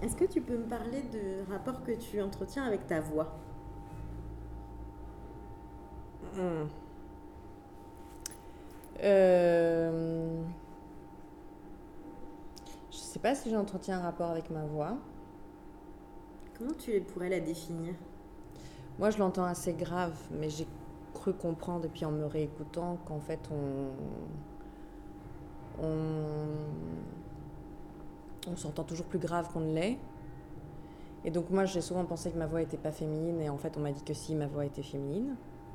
Est-ce que tu peux me parler du rapport que tu entretiens avec ta voix? Hmm. Euh, je sais pas si j'entretiens un rapport avec ma voix. Comment tu pourrais la définir? Moi, je l'entends assez grave, mais j'ai cru comprendre, et puis en me réécoutant, qu'en fait, on s'entend toujours plus grave qu'on ne l'est. Et donc moi, j'ai souvent pensé que ma voix n'était pas féminine, et en fait, on m'a dit que si, ma voix était féminine.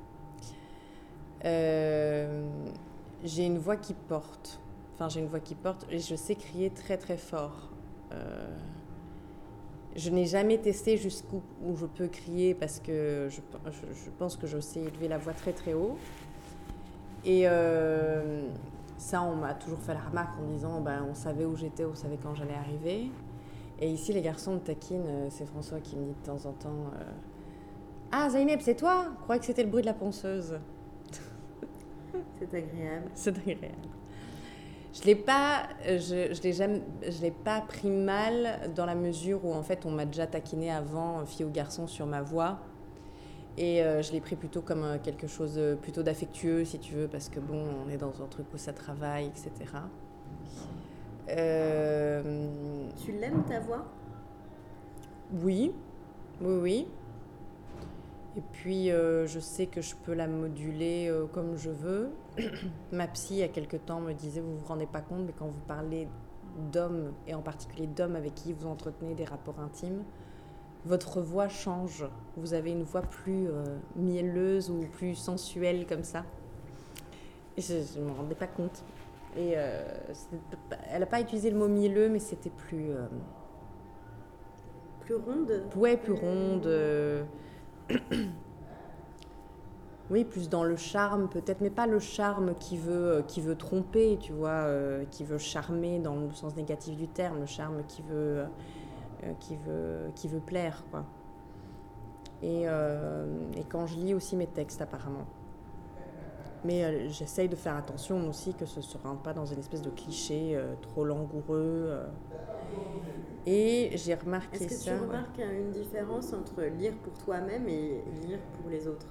Euh, j'ai une voix qui porte. Enfin, j'ai une voix qui porte, et je sais crier très très fort. Euh, je n'ai jamais testé jusqu'où où je peux crier parce que je pense que je sais élever la voix très très haut. Et ça, on m'a toujours fait la remarque en disant ben, on savait où j'étais, on savait quand j'allais arriver. Et ici, les garçons me taquinent. C'est François qui me dit de temps en temps ah, Zeynep, c'est toi? Je croyais que c'était le bruit de la ponceuse. C'est agréable. C'est agréable. Je l'ai pas, je l'ai pas pris mal dans la mesure où en fait on m'a déjà taquiné avant, fille ou garçon, sur ma voix. Et je l'ai pris plutôt comme quelque chose plutôt d'affectueux, si tu veux, parce que bon, on est dans un truc où ça travaille, etc. Euh, Tu l'aimes ta voix? oui, oui, oui. Et puis je sais que je peux la moduler comme je veux. Ma psy, il y a quelque temps, me disait vous vous rendez pas compte, mais quand vous parlez d'hommes, et en particulier d'hommes avec qui vous entretenez des rapports intimes, votre voix change. Vous avez une voix plus mielleuse ou plus sensuelle comme ça. Et je ne me rendais pas compte. Et elle n'a pas utilisé le mot mielleux, mais c'était plus... Plus ronde? ouais, plus ronde. Oui, plus dans le charme peut-être, mais pas le charme qui veut tromper, tu vois, qui veut charmer dans le sens négatif du terme, le charme qui veut plaire, quoi. Et quand je lis aussi mes textes, apparemment. Mais j'essaye de faire attention aussi que ce ne se rentre pas dans une espèce de cliché trop langoureux. Et j'ai remarqué Est-ce que ça. tu remarques une différence entre lire pour toi-même et lire pour les autres?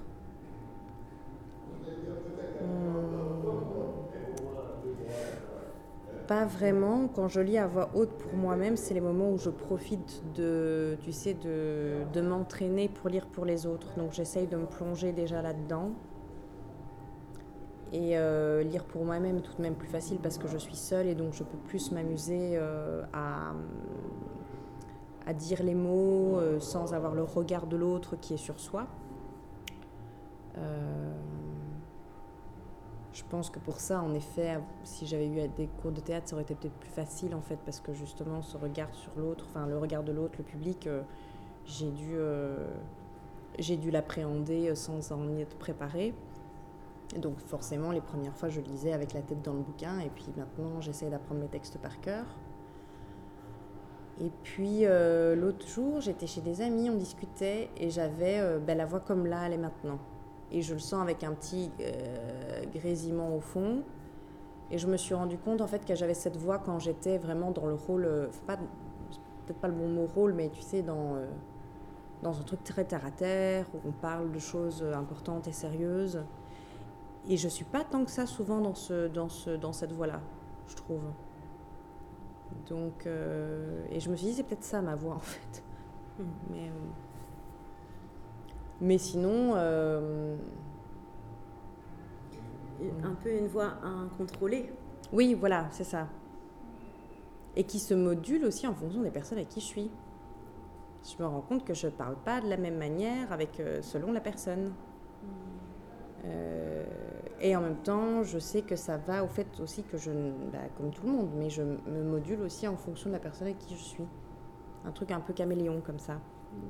Pas vraiment. Quand je lis à voix haute pour moi-même, c'est les moments où je profite de, tu sais, de m'entraîner pour lire pour les autres. Donc j'essaye de me plonger déjà là-dedans. Et lire pour moi-même est tout de même plus facile parce que je suis seule et donc je peux plus m'amuser à dire les mots sans avoir le regard de l'autre qui est sur soi. Je pense que pour ça, en effet, si j'avais eu des cours de théâtre, ça aurait été peut-être plus facile en fait, parce que justement, ce regard sur l'autre, enfin le regard de l'autre, le public, j'ai dû l'appréhender sans en y être préparée. Et donc forcément, les premières fois, je lisais avec la tête dans le bouquin, et puis maintenant, j'essaie d'apprendre mes textes par cœur. Et puis l'autre jour, j'étais chez des amis, on discutait, et j'avais la voix comme là, elle est maintenant. Et je le sens avec un petit grésillement au fond. Et je me suis rendu compte en fait que j'avais cette voix quand j'étais vraiment dans le rôle, peut-être pas le bon mot rôle, mais tu sais, dans un truc très terre à terre, où on parle de choses importantes et sérieuses. Et je suis pas tant que ça souvent dans cette voix-là, je trouve. Donc, et je me suis dit, c'est peut-être ça ma voix en fait. Mais sinon. Un peu une voix incontrôlée. Oui, voilà, c'est ça. Et qui se module aussi en fonction des personnes avec qui je suis. Je me rends compte que je ne parle pas de la même manière selon la personne. Et en même temps, je sais que ça va au fait aussi que comme tout le monde, mais je me module aussi en fonction de la personne avec qui je suis. Un truc un peu caméléon comme ça.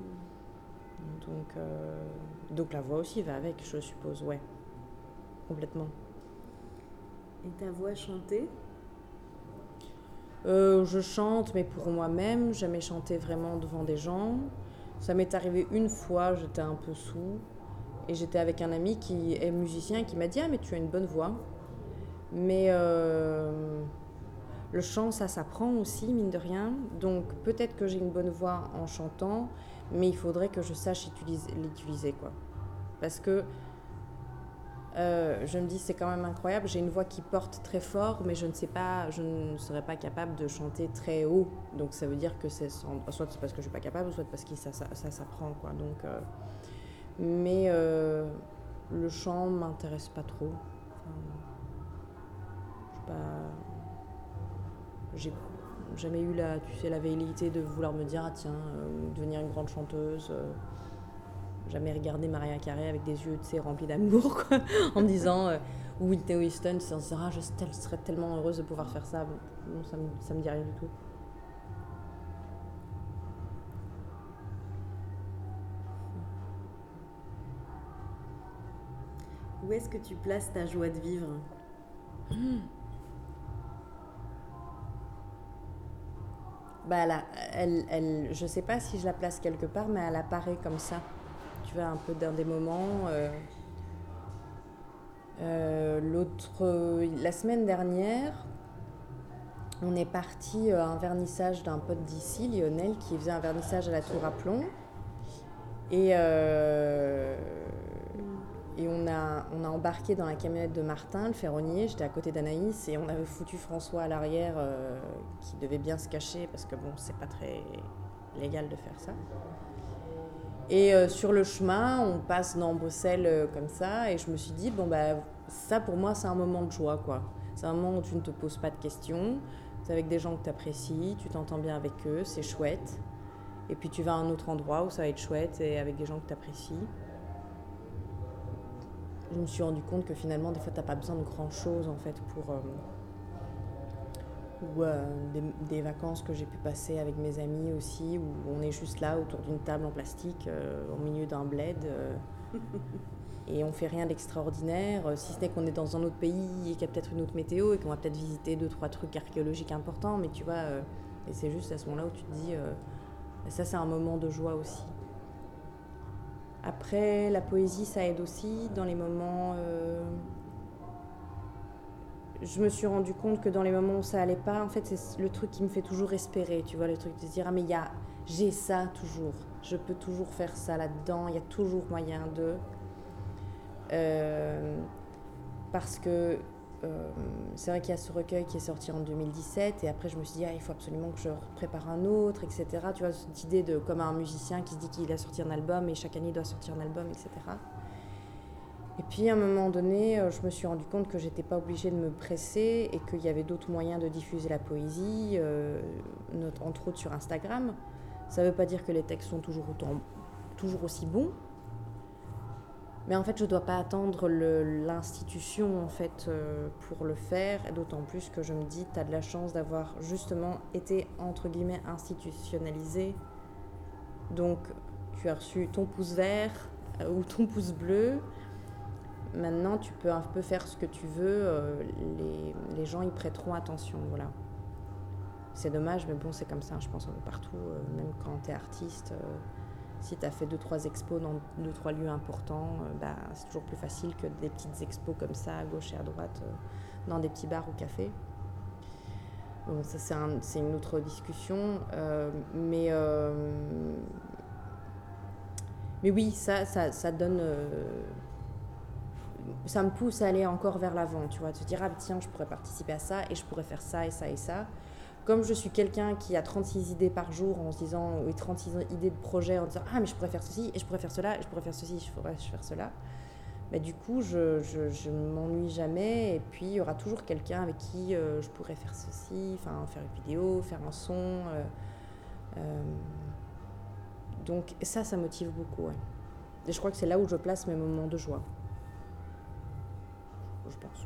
Donc la voix aussi va avec, je suppose, ouais. Complètement. Et ta voix chantée? Je chante, mais pour moi-même, jamais chanté vraiment devant des gens. Ça m'est arrivé une fois, j'étais un peu saoul, et j'étais avec un ami qui est musicien et qui m'a dit « Ah, mais tu as une bonne voix ». Mais Le chant, ça s'apprend aussi, mine de rien. Donc peut-être que j'ai une bonne voix en chantant, mais il faudrait que je sache l'utiliser, quoi. Parce que je me dis, c'est quand même incroyable. J'ai une voix qui porte très fort, mais je ne serais pas capable de chanter très haut. Donc ça veut dire que soit c'est parce que je suis pas capable, soit parce que ça s'apprend, quoi. Donc, mais le chant m'intéresse pas trop. Enfin, j'ai jamais eu la velléité de vouloir me dire, ah tiens, devenir une grande chanteuse. Jamais regardé Mariah Carey avec des yeux, tu sais, remplis d'amour, quoi, en me disant, ou Whitney Houston, en se disant, ah, je serais tellement heureuse de pouvoir faire ça. Non, ça me dit rien du tout. Où est-ce que tu places ta joie de vivre? Bah là, je sais pas si je la place quelque part, mais elle apparaît comme ça. Tu vois, un peu dans des moments. La semaine dernière, on est parti à un vernissage d'un pote d'ici, Lionel, qui faisait un vernissage à la Tour à Plomb. Et on a embarqué dans la camionnette de Martin, le ferronnier. J'étais à côté d'Anaïs et on avait foutu François à l'arrière qui devait bien se cacher parce que bon, c'est pas très légal de faire ça. Et sur le chemin, on passe dans Bruxelles comme ça et je me suis dit, bon bah ça pour moi c'est un moment de joie, quoi. C'est un moment où tu ne te poses pas de questions, c'est avec des gens que tu apprécies, tu t'entends bien avec eux, c'est chouette. Et puis tu vas à un autre endroit où ça va être chouette et avec des gens que tu apprécies. Je me suis rendu compte que finalement, des fois, t'as pas besoin de grand chose en fait pour des vacances que j'ai pu passer avec mes amis aussi, où on est juste là autour d'une table en plastique, au milieu d'un bled, et on fait rien d'extraordinaire, si ce n'est qu'on est dans un autre pays et qu'il y a peut-être une autre météo et qu'on va peut-être visiter 2-3 trucs archéologiques importants, mais tu vois, et c'est juste à ce moment-là où tu te dis, ça c'est un moment de joie aussi. Après, la poésie, ça aide aussi dans les moments... je me suis rendu compte que dans les moments où ça allait pas, en fait, c'est le truc qui me fait toujours espérer, tu vois, le truc de se dire, ah mais j'ai ça toujours, je peux toujours faire ça là-dedans, il y a toujours moyen de... parce que c'est vrai qu'il y a ce recueil qui est sorti en 2017 et après je me suis dit, il faut absolument que je prépare un autre, etc. Tu vois, cette idée de comme un musicien qui se dit qu'il a sorti un album et chaque année il doit sortir un album, etc. Et puis à un moment donné, je me suis rendu compte que j'étais pas obligée de me presser et qu'il y avait d'autres moyens de diffuser la poésie, entre autres sur Instagram. Ça veut pas dire que les textes sont toujours aussi bons. Mais en fait, je ne dois pas attendre l'institution en fait, pour le faire, et d'autant plus que je me dis, tu as de la chance d'avoir justement été, entre guillemets, institutionnalisé. Donc, tu as reçu ton pouce vert ou ton pouce bleu. Maintenant, tu peux un peu faire ce que tu veux. Les gens y prêteront attention, voilà. C'est dommage, mais bon, c'est comme ça, je pense, un peu partout. Même quand tu es artiste... si tu as fait 2-3 expos dans 2-3 lieux importants, c'est toujours plus facile que des petites expos comme ça, à gauche et à droite, dans des petits bars ou cafés. Bon, ça, c'est une autre discussion. Mais oui, ça donne... ça me pousse à aller encore vers l'avant, tu vois, de se dire, ah tiens, je pourrais participer à ça, et je pourrais faire ça, et ça, et ça. Comme je suis quelqu'un qui a 36 idées par jour en se disant, ou 36 idées de projets en disant, ah mais je pourrais faire ceci, et je pourrais faire cela, et je pourrais faire ceci, je pourrais faire cela, du coup je m'ennuie jamais, et puis il y aura toujours quelqu'un avec qui je pourrais faire ceci, enfin faire une vidéo, faire un son, donc ça motive beaucoup, ouais. Et je crois que c'est là où je place mes moments de joie, je pense.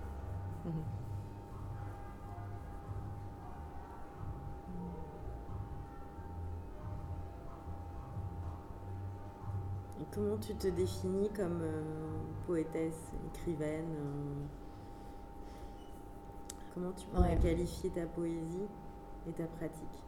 Et comment tu te définis comme poétesse, écrivaine Comment tu pourrais qualifier ta poésie et ta pratique?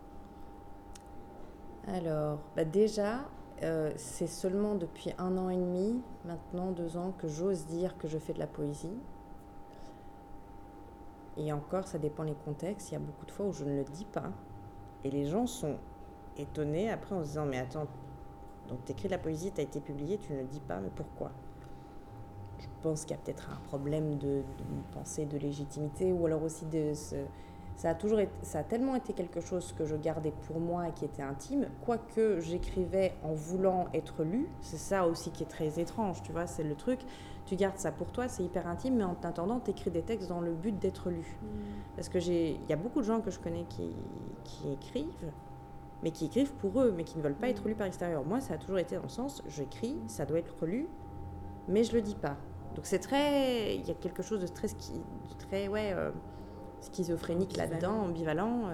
Alors, déjà, c'est seulement depuis 1 an et demi, maintenant 2 ans, que j'ose dire que je fais de la poésie. Et encore, ça dépend les contextes. Il y a beaucoup de fois où je ne le dis pas. Et les gens sont étonnés après en se disant, mais attends, donc t'écris de la poésie, t'as été publié, tu ne le dis pas, mais pourquoi ? Je pense qu'il y a peut-être un problème de pensée de légitimité, ou alors aussi ça a tellement été quelque chose que je gardais pour moi et qui était intime, quoique j'écrivais en voulant être lu. C'est ça aussi qui est très étrange, tu vois, c'est le truc. Tu gardes ça pour toi, c'est hyper intime, mais en t'attendant, t'écris des textes dans le but d'être lu. Parce que il y a beaucoup de gens que je connais qui écrivent, mais qui écrivent pour eux, mais qui ne veulent pas être lus par l'extérieur. Moi, ça a toujours été dans le sens, j'écris, ça doit être lu, mais je le dis pas. Donc c'est très, il y a quelque chose de très schizophrénique là-dedans, ambivalent.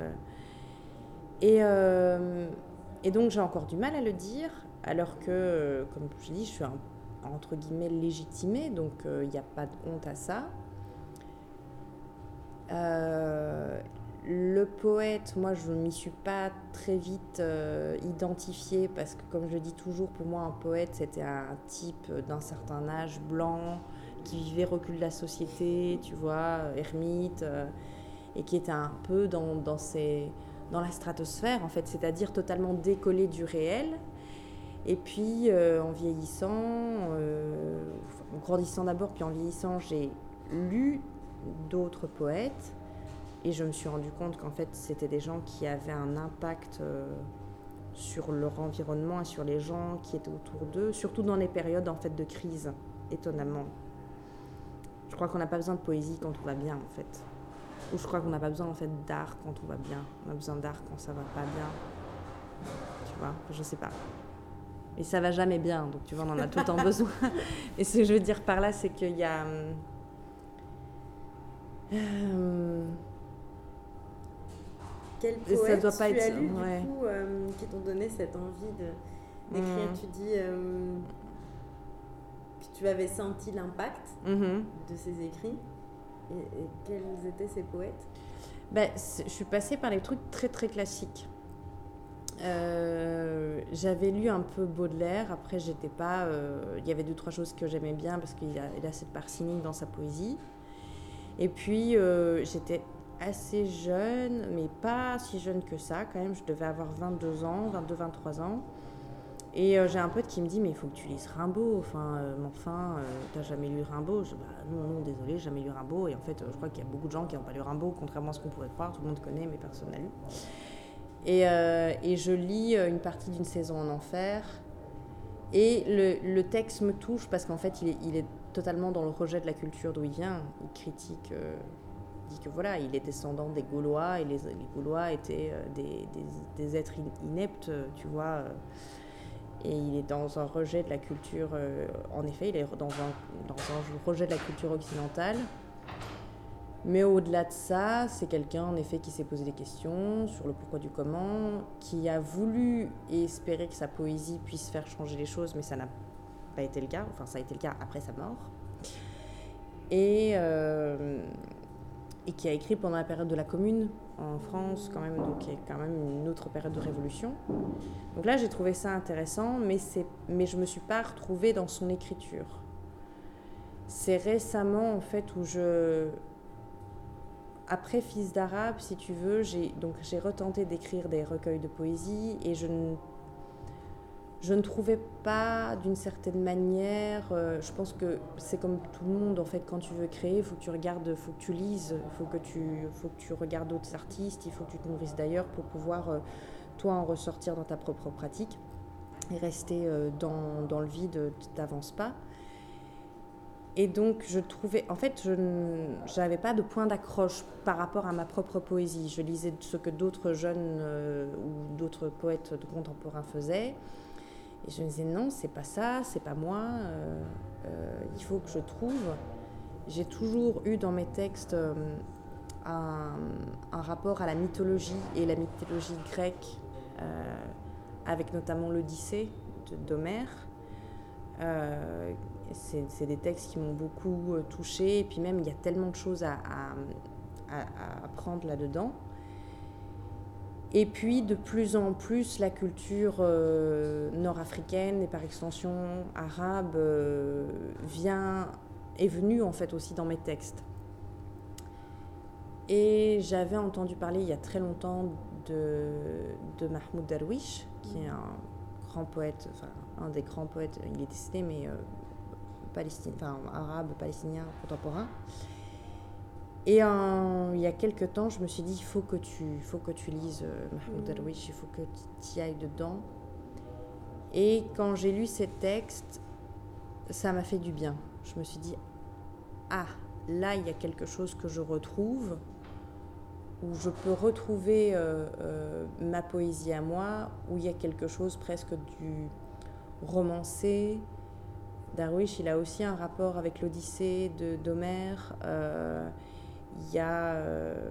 Et donc j'ai encore du mal à le dire, alors que, comme je dis, je suis entre guillemets légitimée, donc il n'y a pas de honte à ça. Le poète, moi je ne m'y suis pas très vite identifiée, parce que comme je le dis toujours, pour moi un poète c'était un type d'un certain âge, blanc, qui vivait recul de la société, tu vois, ermite, et qui était un peu dans la stratosphère en fait, c'est-à-dire totalement décollé du réel. Et puis en vieillissant, en grandissant d'abord, puis en vieillissant, j'ai lu d'autres poètes. Et je me suis rendu compte qu'en fait, c'était des gens qui avaient un impact sur leur environnement et sur les gens qui étaient autour d'eux, surtout dans les périodes en fait, de crise, étonnamment. Je crois qu'on n'a pas besoin de poésie quand tout va bien, en fait. Ou je crois qu'on n'a pas besoin en fait, d'art quand tout va bien. On a besoin d'art quand ça va pas bien. Tu vois, je sais pas. Et ça va jamais bien, donc tu vois, on en a tout le temps besoin. Et ce que je veux dire par là, c'est qu'il y a... Quel poète doit pas tu être, as lu ouais. du coup qui t'ont donné cette envie d'écrire? Tu dis que tu avais senti l'impact de ces écrits. Et quels étaient ces poètes? Je suis passée par des trucs très très classiques. J'avais lu un peu Baudelaire. Après, j'étais pas. Il y avait 2-3 choses que j'aimais bien parce qu'il a cette part cynique dans sa poésie. Et puis, j'étais assez jeune, mais pas si jeune que ça quand même. Je devais avoir 22 ans, 22-23 ans. Et j'ai un pote qui me dit, mais il faut que tu lises Rimbaud. T'as jamais lu Rimbaud? Non, désolé, j'ai jamais lu Rimbaud. Et en fait, je crois qu'il y a beaucoup de gens qui n'ont pas lu Rimbaud, contrairement à ce qu'on pourrait croire. Tout le monde connaît, mais personne n'a lu. Et je lis une partie d'une saison en enfer. Et le texte me touche parce qu'en fait, il est totalement dans le rejet de la culture d'où il vient. Il critique, dit que voilà, il est descendant des Gaulois et les Gaulois étaient des êtres ineptes, tu vois. Et il est dans un rejet de la culture, en effet, il est dans un rejet de la culture occidentale. Mais au-delà de ça, c'est quelqu'un en effet qui s'est posé des questions sur le pourquoi du comment, qui a voulu et espéré que sa poésie puisse faire changer les choses, mais ça n'a pas été le cas. Enfin, ça a été le cas après sa mort. Et qui a écrit pendant la période de la Commune en France, quand même, donc qui est quand même une autre période de révolution. Donc là, j'ai trouvé ça intéressant, mais je ne me suis pas retrouvée dans son écriture. C'est récemment, en fait, où après Fils d'Arabe, si tu veux, j'ai retenté d'écrire des recueils de poésie et je ne trouvais pas, d'une certaine manière, je pense que c'est comme tout le monde, en fait, quand tu veux créer, il faut que tu regardes, il faut que tu lises, il faut que tu regardes d'autres artistes, il faut que tu te nourrisses d'ailleurs pour pouvoir, toi, en ressortir dans ta propre pratique et rester dans le vide, tu n'avances pas. Et donc, je trouvais... En fait, je n'avais pas de point d'accroche par rapport à ma propre poésie. Je lisais ce que d'autres jeunes ou d'autres poètes contemporains faisaient. Et je me disais, non, c'est pas ça, c'est pas moi. Il faut que je trouve... J'ai toujours eu dans mes textes un rapport à la mythologie et la mythologie grecque, avec notamment l'Odyssée d'Homère. C'est des textes qui m'ont beaucoup touchée, et puis même il y a tellement de choses à apprendre là-dedans. Et puis de plus en plus la culture nord-africaine et par extension arabe est venue en fait aussi dans mes textes. Et j'avais entendu parler il y a très longtemps de Mahmoud Darwish, qui est un grand poète, enfin un des grands poètes, il est décédé, mais arabe, palestinien, contemporain. Et il y a quelques temps, je me suis dit, il faut que tu lises Mahmoud Darwish, il faut que tu y ailles dedans. Et quand j'ai lu ces textes, ça m'a fait du bien. Je me suis dit, ah, là, il y a quelque chose que je retrouve, où je peux retrouver ma poésie à moi, où il y a quelque chose presque du romancé. Darwish, il a aussi un rapport avec l'Odyssée d'Homère. Il y a...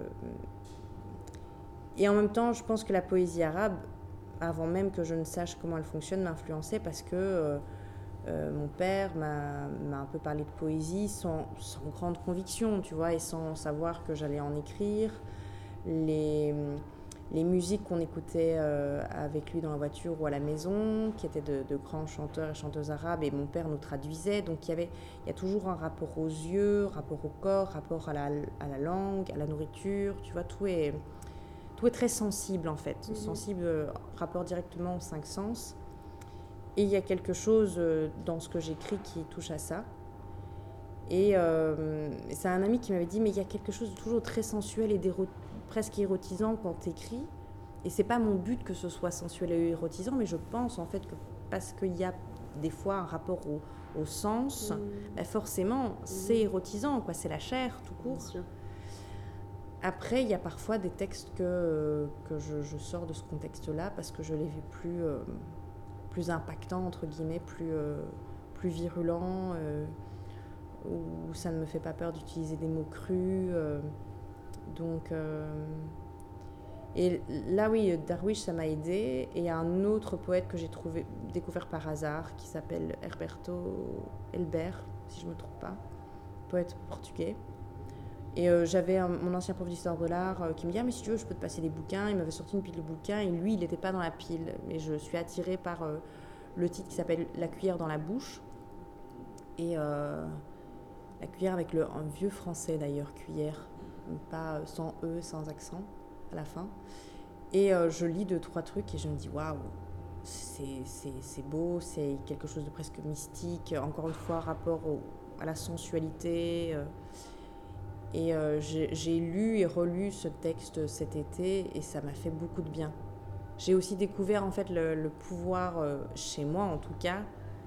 Et en même temps, je pense que la poésie arabe, avant même que je ne sache comment elle fonctionne, m'a influencée parce que mon père m'a un peu parlé de poésie sans grande conviction, tu vois, et sans savoir que j'allais en écrire. Les musiques qu'on écoutait avec lui dans la voiture ou à la maison, qui étaient de grands chanteurs et chanteuses arabes, et mon père nous traduisait. Donc il y a toujours un rapport aux yeux, rapport au corps, rapport à la langue, à la nourriture, tu vois, tout est très sensible en fait, sensible, rapport directement aux 5 sens. Et il y a quelque chose dans ce que j'écris qui touche à ça. Et c'est un ami qui m'avait dit, mais il y a quelque chose de toujours très sensuel et presque érotisant quand t'écris. Et c'est pas mon but que ce soit sensuel et érotisant, mais je pense en fait que parce qu'il y a des fois un rapport au sens, bah forcément c'est érotisant, quoi. C'est la chair tout court. Après, il y a parfois des textes que je sors de ce contexte-là parce que je les vis plus impactants, entre guillemets, plus virulents, où ça ne me fait pas peur d'utiliser des mots crus. Et là, oui, Darwish, ça m'a aidée. Et il y a un autre poète que j'ai découvert par hasard qui s'appelle Herberto Elber, si je ne me trompe pas, poète portugais. Et j'avais mon ancien prof d'histoire de l'art qui me dit « Ah, mais si tu veux, je peux te passer des bouquins ». Il m'avait sorti une pile de bouquins et lui, il n'était pas dans la pile. Mais je suis attirée par le titre qui s'appelle « La cuillère dans la bouche ». Et la cuillère avec un vieux français d'ailleurs, cuillère, pas sans E, sans accent à la fin. Et je lis 2-3 trucs et je me dis « Waouh, c'est beau, c'est quelque chose de presque mystique ». Encore une fois, rapport à la sensualité. Et j'ai lu et relu ce texte cet été et ça m'a fait beaucoup de bien. J'ai aussi découvert en fait le pouvoir, chez moi en tout cas,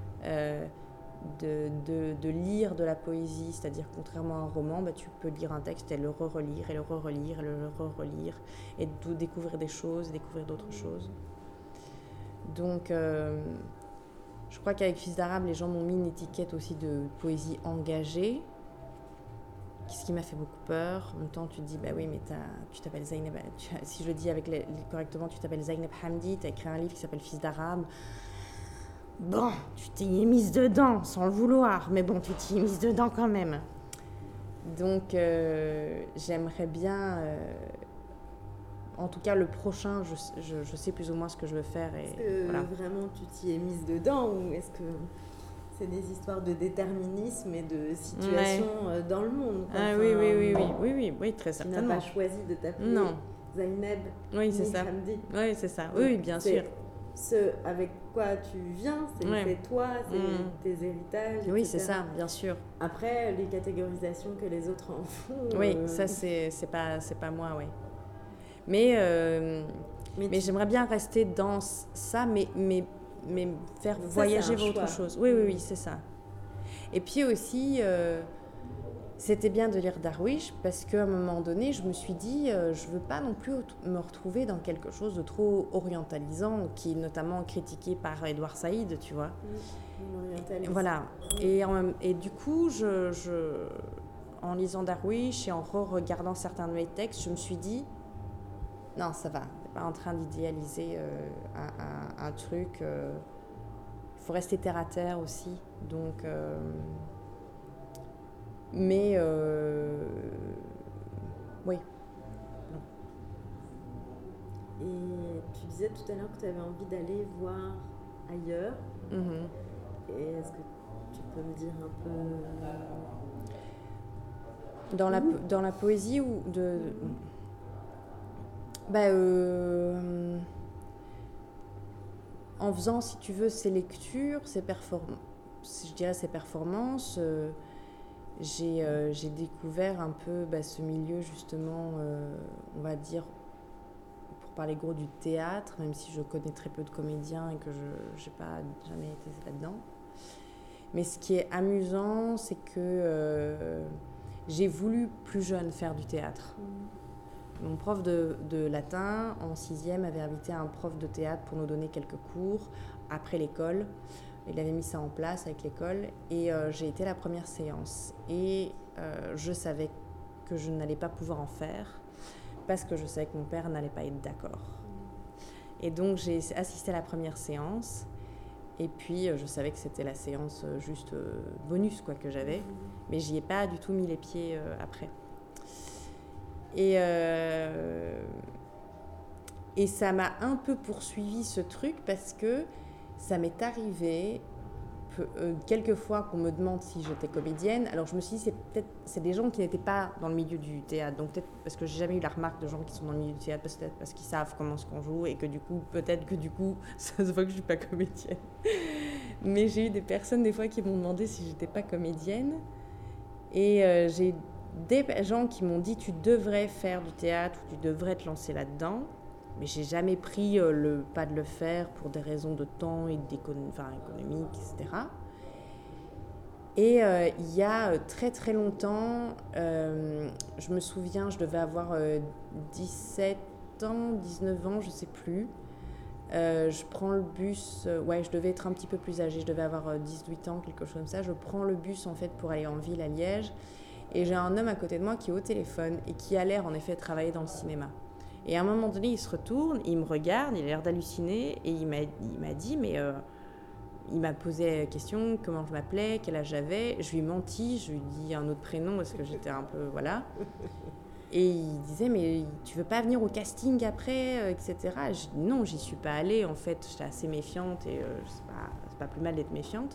de lire de la poésie. C'est-à-dire contrairement à un roman, bah, tu peux lire un texte et le relire et le relire et le relire et découvrir des choses, découvrir d'autres choses. Donc je crois qu'avec Fils d'Arabe, les gens m'ont mis une étiquette aussi de poésie engagée. Ce qui m'a fait beaucoup peur. En même temps, tu te dis, bah oui, mais tu t'appelles Zainab. Si je le dis correctement, tu t'appelles Zainab Hamdi, tu as écrit un livre qui s'appelle Fils d'Arabe. Bon, tu t'y es mise dedans, sans le vouloir, mais bon, tu t'y es mise dedans quand même. Donc, j'aimerais bien... en tout cas, le prochain, je sais plus ou moins ce que je veux faire. Est-ce que voilà. Vraiment tu t'y es mise dedans ou est-ce que... C'est des histoires de déterminisme et de situation dans le monde. Ah oui, très certainement. Tu n'as pas choisi de t'appeler Zainab Hamdi. Oui, c'est ça. Oui, bien sûr. Ce avec quoi tu viens, c'est toi, c'est tes héritages, oui, etc. c'est ça, bien sûr. Après, les catégorisations que les autres en font... Oui, ça, c'est pas moi, oui. Mais j'aimerais bien rester dans ça, mais faire voyager autre chose. Oui, c'est ça. Et puis aussi, c'était bien de lire Darwish parce qu'à un moment donné, je me suis dit, je veux pas non plus me retrouver dans quelque chose de trop orientalisant, qui est notamment critiqué par Edouard Saïd, tu vois. Voilà. Et du coup, en lisant Darwish et en regardant certains de mes textes, je me suis dit, non, ça va. Pas en train d'idéaliser un truc. Il faut rester terre à terre aussi. Donc, mais oui. Non. Et tu disais tout à l'heure que tu avais envie d'aller voir ailleurs. Et est-ce que tu peux me dire un peu Dans la poésie ou de... en faisant, si tu veux, ces lectures, ces performances, j'ai découvert un peu ce milieu, justement, on va dire, pour parler gros, du théâtre, même si je connais très peu de comédiens et que je n'ai pas jamais été là-dedans. Mais ce qui est amusant, c'est que j'ai voulu, plus jeune, faire du théâtre. Mon prof de latin, en 6e, avait invité un prof de théâtre pour nous donner quelques cours après l'école. Il avait mis ça en place avec l'école et j'ai été à la première séance. Et je savais que je n'allais pas pouvoir en faire parce que je savais que mon père n'allait pas être d'accord. Et donc j'ai assisté à la première séance et puis je savais que c'était la séance juste bonus que j'avais, mais j'y ai pas du tout mis les pieds après. Et ça m'a un peu poursuivi ce truc parce que ça m'est arrivé quelques fois qu'on me demande si j'étais comédienne. Alors je me suis dit, c'est des gens qui n'étaient pas dans le milieu du théâtre. Donc peut-être parce que j'ai jamais eu la remarque de gens qui sont dans le milieu du théâtre, peut-être parce qu'ils savent comment est-ce qu'on joue et que du coup, ça se voit que je suis pas comédienne. Mais j'ai eu des personnes des fois qui m'ont demandé si j'étais pas comédienne. Et j'ai des gens qui m'ont dit tu devrais faire du théâtre ou tu devrais te lancer là-dedans, mais j'ai jamais pris le pas de le faire pour des raisons de temps et économiques, etc. Et il y a très très longtemps, je me souviens, je devais avoir 17 ans, 19 ans, je sais plus. Je prends le bus, je devais être un petit peu plus âgée, je devais avoir 18 ans, quelque chose comme ça. Je prends le bus en fait pour aller en ville à Liège. Et j'ai un homme à côté de moi qui est au téléphone et qui a l'air en effet de travailler dans le cinéma. Et à un moment donné, il se retourne, il me regarde, il a l'air d'halluciner et il m'a dit, il m'a posé la question, comment je m'appelais, quel âge j'avais. Je lui ai menti, je lui ai dit un autre prénom parce que j'étais un peu, voilà. Et il disait, mais tu veux pas venir au casting après, etc. Je dis, non, j'y suis pas allée, en fait, j'étais assez méfiante et c'est pas plus mal d'être méfiante.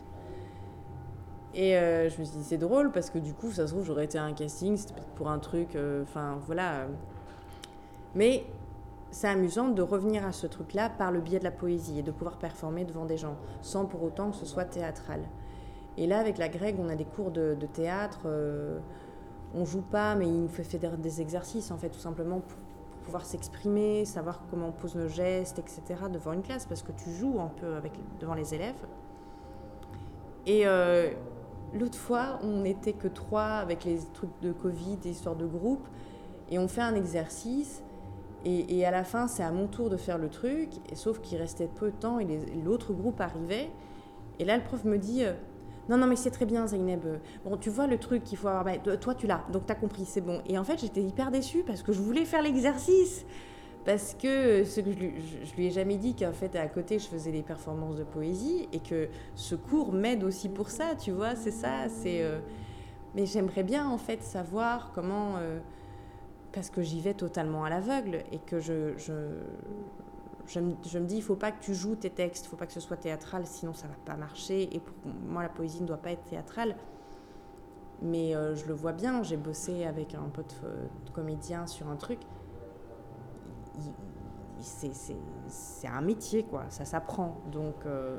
Et je me suis dit, c'est drôle parce que du coup, ça se trouve, j'aurais été à un casting, c'était peut-être pour un truc, voilà. Mais c'est amusant de revenir à ce truc-là par le biais de la poésie et de pouvoir performer devant des gens, sans pour autant que ce soit théâtral. Et là, avec la Greg, on a des cours de théâtre, on joue pas, mais il nous fait des exercices, en fait, tout simplement pour pouvoir s'exprimer, savoir comment on pose nos gestes, etc., devant une classe, parce que tu joues un peu devant les élèves. Et l'autre fois, on n'était que 3 avec les trucs de Covid, des histoires de groupe, et on fait un exercice, et à la fin, c'est à mon tour de faire le truc, et sauf qu'il restait peu de temps, et l'autre groupe arrivait, et là, le prof me dit non, mais c'est très bien, Zeynep, bon, tu vois le truc qu'il faut avoir, toi, tu l'as, donc t'as compris, c'est bon. Et en fait, j'étais hyper déçue, parce que je voulais faire l'exercice, parce que ce que je lui ai jamais dit qu'en fait à côté je faisais des performances de poésie et que ce cours m'aide aussi pour ça, tu vois, c'est ça, mais j'aimerais bien en fait savoir comment, parce que j'y vais totalement à l'aveugle et que je me dis il faut pas que tu joues tes textes, il faut pas que ce soit théâtral, sinon ça va pas marcher, et pour moi la poésie ne doit pas être théâtrale. Mais je le vois bien, j'ai bossé avec un pote comédien sur un truc. C'est un métier, quoi, ça s'apprend. Donc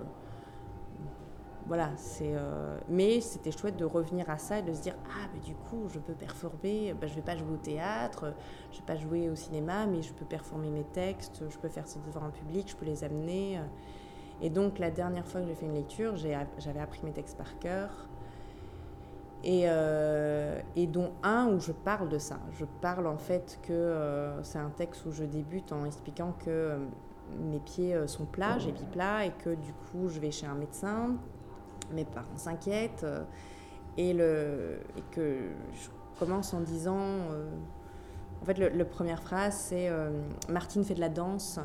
voilà, mais c'était chouette de revenir à ça et de se dire mais du coup je peux performer, je vais pas jouer au théâtre, je vais pas jouer au cinéma, mais je peux performer mes textes, je peux faire ça devant un public, je peux les amener. Et donc la dernière fois que j'ai fait une lecture, j'avais appris mes textes par cœur. Et dont un où je parle de ça. Je parle en fait que c'est un texte où je débute en expliquant que mes pieds sont plats, j'ai pieds plats, et que du coup je vais chez un médecin, mes parents s'inquiètent, et que je commence en disant en fait la première phrase c'est Martine fait de la danse,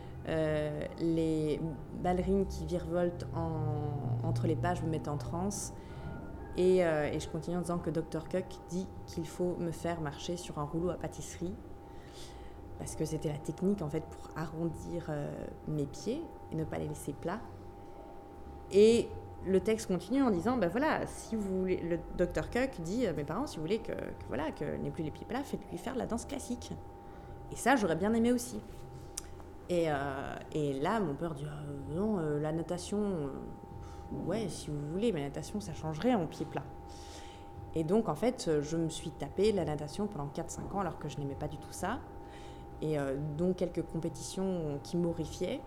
les ballerines qui virevoltent entre les pages me mettent en transe. Et je continue en disant que Dr Cook dit qu'il faut me faire marcher sur un rouleau à pâtisserie, parce que c'était la technique en fait pour arrondir mes pieds et ne pas les laisser plats. Et le texte continue en disant, voilà, si vous voulez, le docteur Cook dit à mes parents, si vous voulez qu'elle n'ait plus les pieds plats, faites-lui faire de la danse classique. Et ça, j'aurais bien aimé aussi. Et là, mon père dit, non, la natation, ouais, si vous voulez, mais la natation, ça changerait en pieds plats. Et donc, en fait, je me suis tapé la natation pendant 4-5 ans, alors que je n'aimais pas du tout ça. Et donc, quelques compétitions qui m'horrifiaient.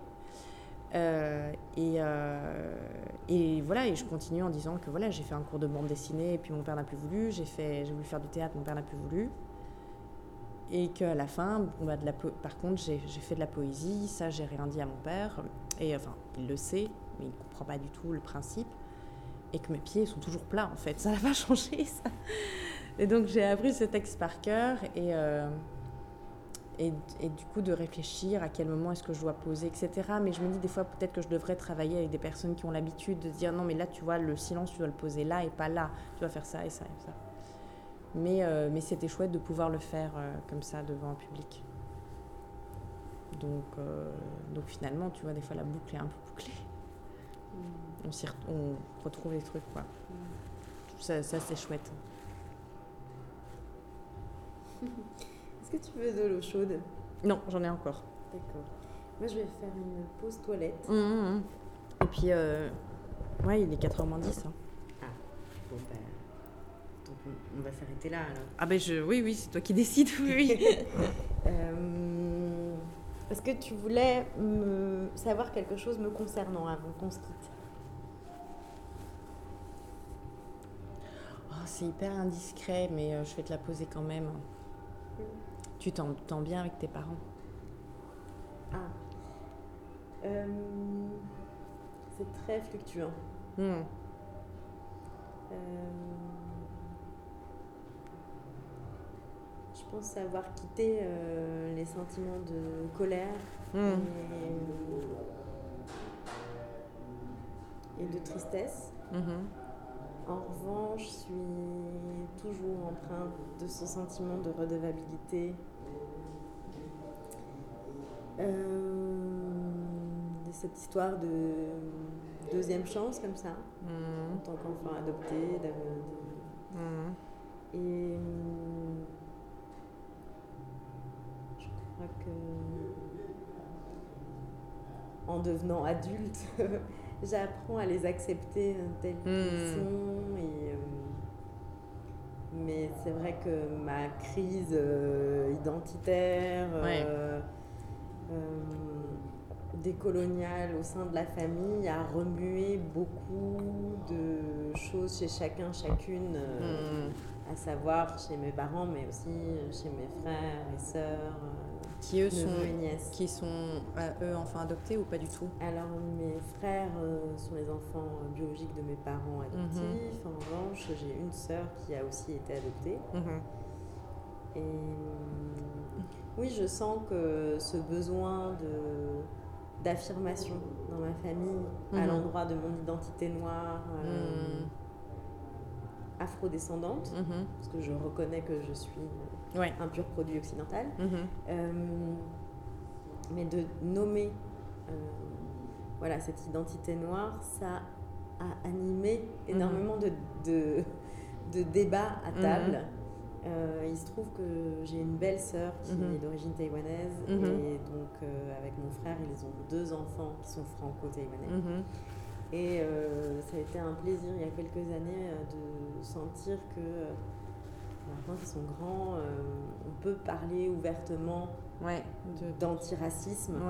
Et voilà, et je continue en disant que voilà, j'ai fait un cours de bande dessinée et puis mon père n'a plus voulu, j'ai voulu faire du théâtre, mon père n'a plus voulu, et qu'à la fin, par contre j'ai fait de la poésie, ça j'ai rien dit à mon père, et enfin il le sait, mais il ne comprend pas du tout le principe, et que mes pieds sont toujours plats en fait, ça n'a pas changé ça. Et donc j'ai appris ce texte par cœur, et du coup de réfléchir à quel moment est-ce que je dois poser, etc. Mais je me dis des fois peut-être que je devrais travailler avec des personnes qui ont l'habitude de dire non mais là tu vois le silence tu dois le poser là et pas là, tu dois faire ça et ça et ça. Mais c'était chouette de pouvoir le faire comme ça devant un public. Donc finalement tu vois des fois la boucle est un peu bouclée. On retrouve les trucs quoi. Ça c'est chouette. Est-ce que tu veux de l'eau chaude? Non, j'en ai encore. D'accord. Moi, je vais faire une pause toilette. Et puis, ouais, il est 4h moins 10. Hein. Ah, bon, donc on va s'arrêter là, alors. Ah oui, c'est toi qui décides, oui. Est-ce que tu voulais savoir quelque chose me concernant avant qu'on se quitte? Oh, c'est hyper indiscret, mais je vais te la poser quand même. Tu t'entends bien avec tes parents? C'est très fluctuant. Je pense avoir quitté les sentiments de colère et de tristesse. En revanche, je suis toujours empreinte de ce sentiment de redevabilité, de cette histoire de deuxième chance comme ça, en tant qu'enfant adopté. Et je crois que en devenant adulte, j'apprends à les accepter tels qu'ils sont. Mais c'est vrai que ma crise identitaire, décoloniale au sein de la famille a remué beaucoup de choses chez chacune, à savoir chez mes parents, mais aussi chez mes frères et sœurs. Qui eux sont eux enfants adoptés ou pas du tout? Alors mes frères sont les enfants biologiques de mes parents adoptifs. En revanche, j'ai une sœur qui a aussi été adoptée. Et oui, je sens que ce besoin d'affirmation dans ma famille à l'endroit de mon identité noire, afrodescendante, parce que je reconnais que je suis un pur produit occidental, mais de nommer cette identité noire, ça a animé énormément de débats à table. Il se trouve que j'ai une belle sœur qui est d'origine taïwanaise, et donc avec mon frère ils ont 2 enfants qui sont franco-taïwanais. Et ça a été un plaisir il y a quelques années de sentir que maintenant qu'ils sont grands, on peut parler ouvertement d'antiracisme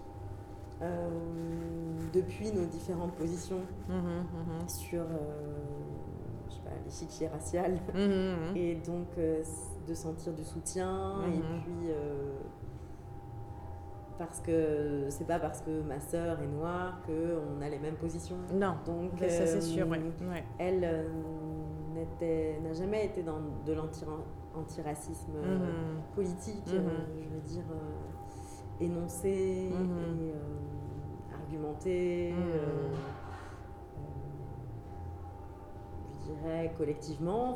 depuis nos différentes positions sur l'échiquier racial. Et donc de sentir du soutien, et puis parce que c'est pas parce que ma sœur est noire qu'on a les mêmes positions. Non, donc ça c'est sûr. Elle n'a jamais été dans de l'antiracisme politique, je veux dire énoncé et argumenté, je dirais collectivement,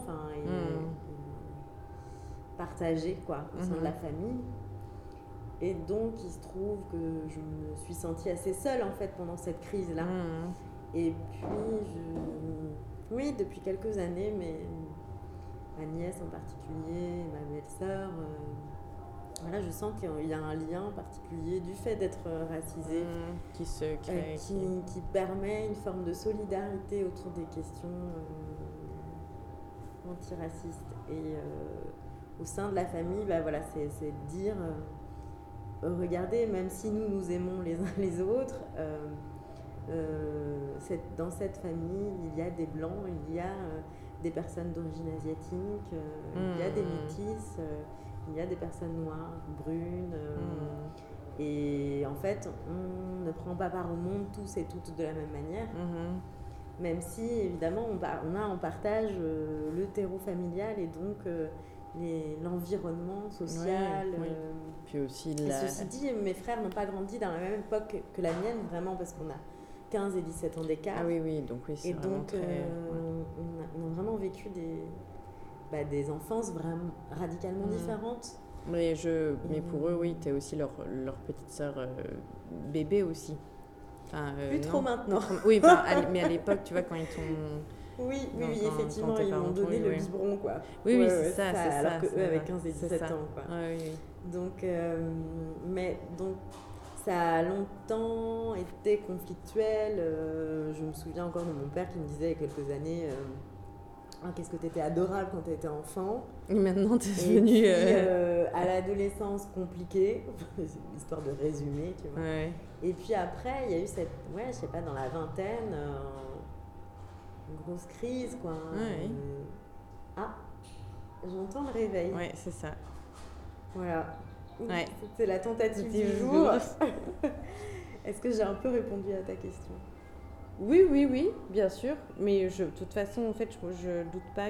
partagé au sein de la famille. Et donc il se trouve que je me suis sentie assez seule en fait pendant cette crise-là. Et puis, oui, depuis quelques années, ma nièce en particulier, ma belle-sœur, voilà, je sens qu'il y a un lien particulier du fait d'être racisée qui se crée, qui permet une forme de solidarité autour des questions antiracistes. Et au sein de la famille, voilà, c'est de dire, regardez, même si nous aimons les uns les autres, dans cette famille, il y a des blancs, il y a des personnes d'origine asiatique, il y a des métis, il y a des personnes noires, brunes. Et en fait, on ne prend pas part au monde tous et toutes de la même manière. Même si, évidemment, on a en partage le terreau familial et donc l'environnement social. Puis aussi et ceci dit, mes frères n'ont pas grandi dans la même époque que la mienne, vraiment, parce qu'on a 15 et 17 ans d'écart. Ah oui, donc oui, c'est vraiment très... on a vraiment vécu des enfances vraiment radicalement différentes. Mais pour eux, oui, t'es aussi leur petite sœur bébé aussi. Enfin, plus trop maintenant. Oui, mais à l'époque, tu vois, quand ils t'ont... Oui, effectivement, ils m'ont donné le biberon, quoi. Oui, c'est ça. Alors qu'eux avaient 15 et 17 ans, quoi. Oui. Donc, ça a longtemps été conflictuel. Je me souviens encore de mon père qui me disait il y a quelques années qu'est-ce que t'étais adorable quand t'étais enfant. Et maintenant, t'es devenue... à l'adolescence, compliquée. C'est une histoire de résumé, tu vois. Ouais. Et puis après, il y a eu cette... Ouais, je sais pas, dans la vingtaine, une grosse crise, quoi. Ouais. J'entends le réveil. Ouais, c'est ça. Voilà. Ouais. C'était la tentative du jour. Est-ce que j'ai un peu répondu à ta question ? Oui, bien sûr. Mais de toute façon, en fait, je doute pas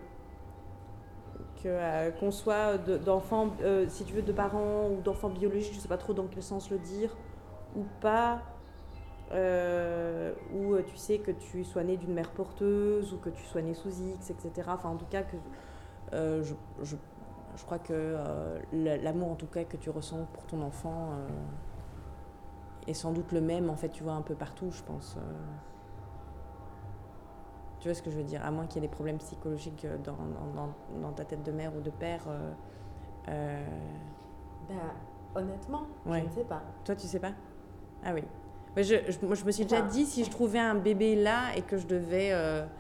qu'on soit d'enfants, si tu veux, de parents ou d'enfants biologiques, je sais pas trop dans quel sens le dire, ou pas, ou tu sais que tu sois né d'une mère porteuse ou que tu sois né sous X, etc. Enfin, en tout cas, que je crois que l'amour, en tout cas, que tu ressens pour ton enfant est sans doute le même, en fait, tu vois, un peu partout, je pense. Tu vois ce que je veux dire ? À moins qu'il y ait des problèmes psychologiques dans ta tête de mère ou de père. Honnêtement, ouais. Je ne sais pas. Toi, tu sais pas ? Ah oui. Mais moi, je me suis déjà dit, si je trouvais un bébé là et que je devais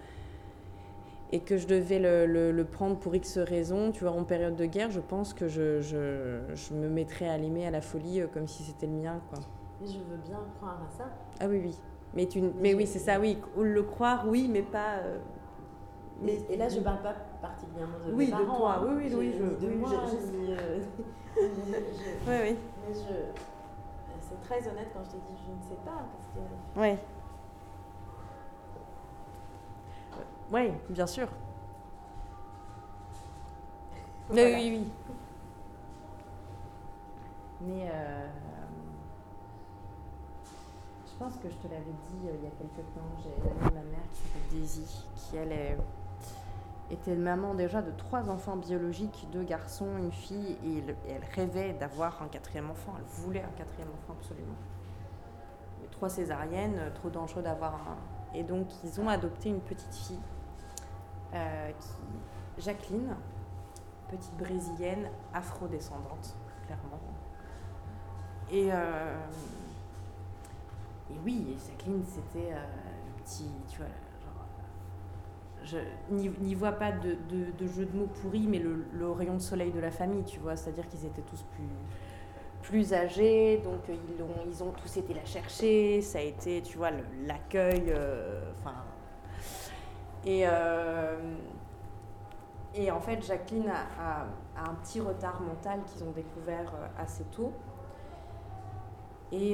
le prendre pour X raisons, tu vois, en période de guerre, je pense que je me mettrais à l'aimer à la folie comme si c'était le mien, quoi. Mais je veux bien croire à ça. Ah oui. Mais oui, c'est ça, oui. Le croire, oui, mais pas... Et là, je ne parle pas particulièrement de mes parents. Oui, de toi. Hein. Oui, de moi. Oui. Mais c'est très honnête quand je te dis je ne sais pas. Parce que... Oui. Oui, bien sûr. Voilà. Oui. Mais je pense que je te l'avais dit il y a quelques temps, j'ai ma mère qui s'appelle Daisy, qui elle était maman déjà de 3 enfants biologiques, 2 garçons, une fille, et elle rêvait d'avoir un 4e enfant, elle voulait un 4e enfant absolument. Mais 3 césariennes, trop dangereux d'avoir un. Et donc ils ont adopté une petite fille, Jacqueline, petite brésilienne, afro-descendante, clairement. Et oui, Jacqueline, c'était le petit, tu vois, genre, je n'y vois pas de jeu de mots pourri, mais le rayon de soleil de la famille, tu vois, c'est-à-dire qu'ils étaient tous plus âgés, donc ils ont tous été la chercher, ça a été, tu vois, l'accueil, enfin... Et en fait, Jacqueline a un petit retard mental qu'ils ont découvert assez tôt. Et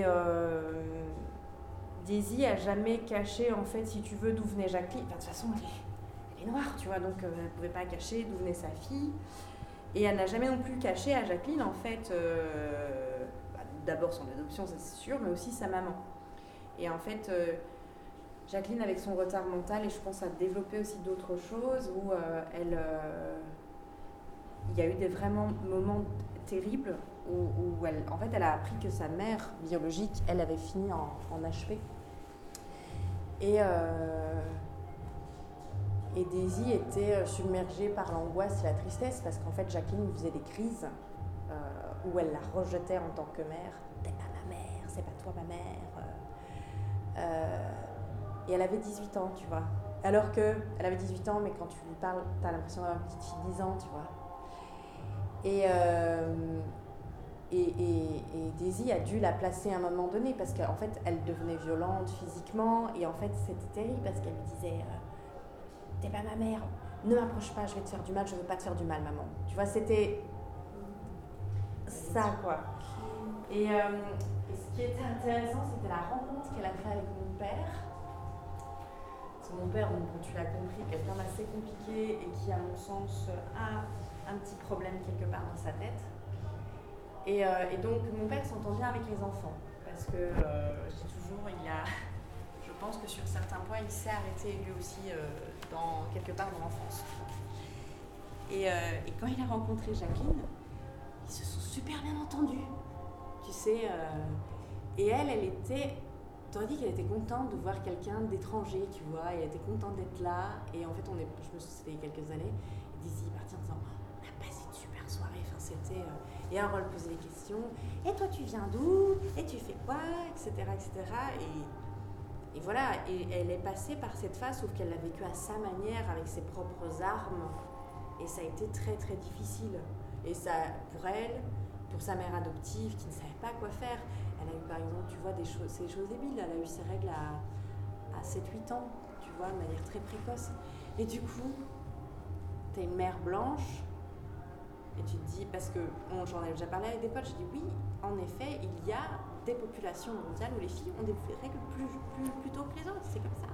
Daisy a jamais caché, en fait, si tu veux, d'où venait Jacqueline. Enfin, de toute façon, elle est noire, tu vois, donc elle ne pouvait pas cacher d'où venait sa fille. Et elle n'a jamais non plus caché à Jacqueline, en fait, d'abord son adoption, ça c'est sûr, mais aussi sa maman. Et en fait, Jacqueline, avec son retard mental, et je pense a développé aussi d'autres choses, où il y a eu des vraiment moments terribles où elle a appris que sa mère biologique, elle avait fini en HP. Et Daisy était submergée par l'angoisse et la tristesse parce qu'en fait Jacqueline lui faisait des crises où elle la rejetait en tant que mère. T'es pas ma mère, c'est pas toi ma mère. Et elle avait 18 ans, tu vois. Alors qu'elle avait 18 ans, mais quand tu lui parles, t'as l'impression d'avoir une petite fille de 10 ans, tu vois. Et Daisy a dû la placer à un moment donné parce qu'en fait, elle devenait violente physiquement. Et en fait, c'était terrible parce qu'elle lui disait t'es pas ma mère, ne m'approche pas, je vais te faire du mal, je veux pas te faire du mal, maman. Tu vois, c'était ça, quoi. Et ce qui était intéressant, c'était la rencontre qu'elle a faite avec mon père. Parce que mon père, bon, tu l'as compris, quelqu'un d'assez compliqué et qui, à mon sens, a un petit problème quelque part dans sa tête. Et donc, mon père s'entend bien avec les enfants. Parce que, je dis toujours, je pense que sur certains points, il s'est arrêté lui aussi quelque part dans l'enfance. Et quand il a rencontré Jacqueline, ils se sont super bien entendus. Tu sais, et elle était... T'aurais dit qu'elle était contente de voir quelqu'un d'étranger, tu vois, et elle était contente d'être là. Et en fait, c'était il y a quelques années, Daisy est partie en disant on a passé une super soirée. Enfin, c'était. Et alors, elle posait des questions. Et toi, tu viens d'où? Et tu fais quoi? Etc. etc. Et voilà, et elle est passée par cette phase, sauf qu'elle l'a vécue à sa manière, avec ses propres armes. Et ça a été très, très difficile. Et ça, pour elle, pour sa mère adoptive qui ne savait pas quoi faire, elle a eu par exemple, tu vois, c'est des choses débiles, elle a eu ses règles à 7-8 ans, tu vois, de manière très précoce. Et du coup, t'as une mère blanche, et tu te dis, parce que j'en avais déjà parlé avec des potes, je dis oui, en effet, il y a des populations mondiales où les filles ont des règles plus tôt que les autres, c'est comme ça.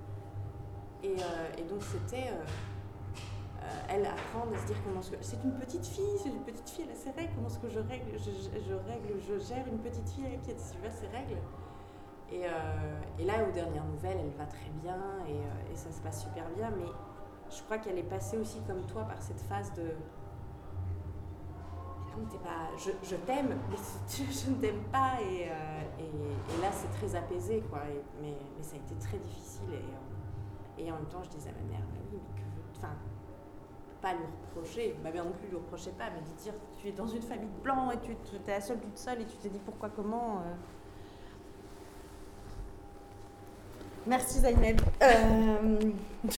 Et donc c'était... elle apprend à se dire comment c'est une petite fille, elle a ses règles, comment est-ce que je gère une petite fille qui a ses règles. Et là, aux dernières nouvelles, elle va très bien et ça se passe super bien, mais je crois qu'elle est passée aussi comme toi par cette phase de t'es pas, je t'aime, mais je ne t'aime pas et là c'est très apaisé quoi, mais ça a été très difficile et en même temps je disais à ma mère, mais oui, mais que enfin, pas lui reprocher, ma mère non plus lui reprochait pas, mais de dire tu es dans une famille de blancs et tu es la seule toute seule et tu t'es dit pourquoi comment. Merci Zainab.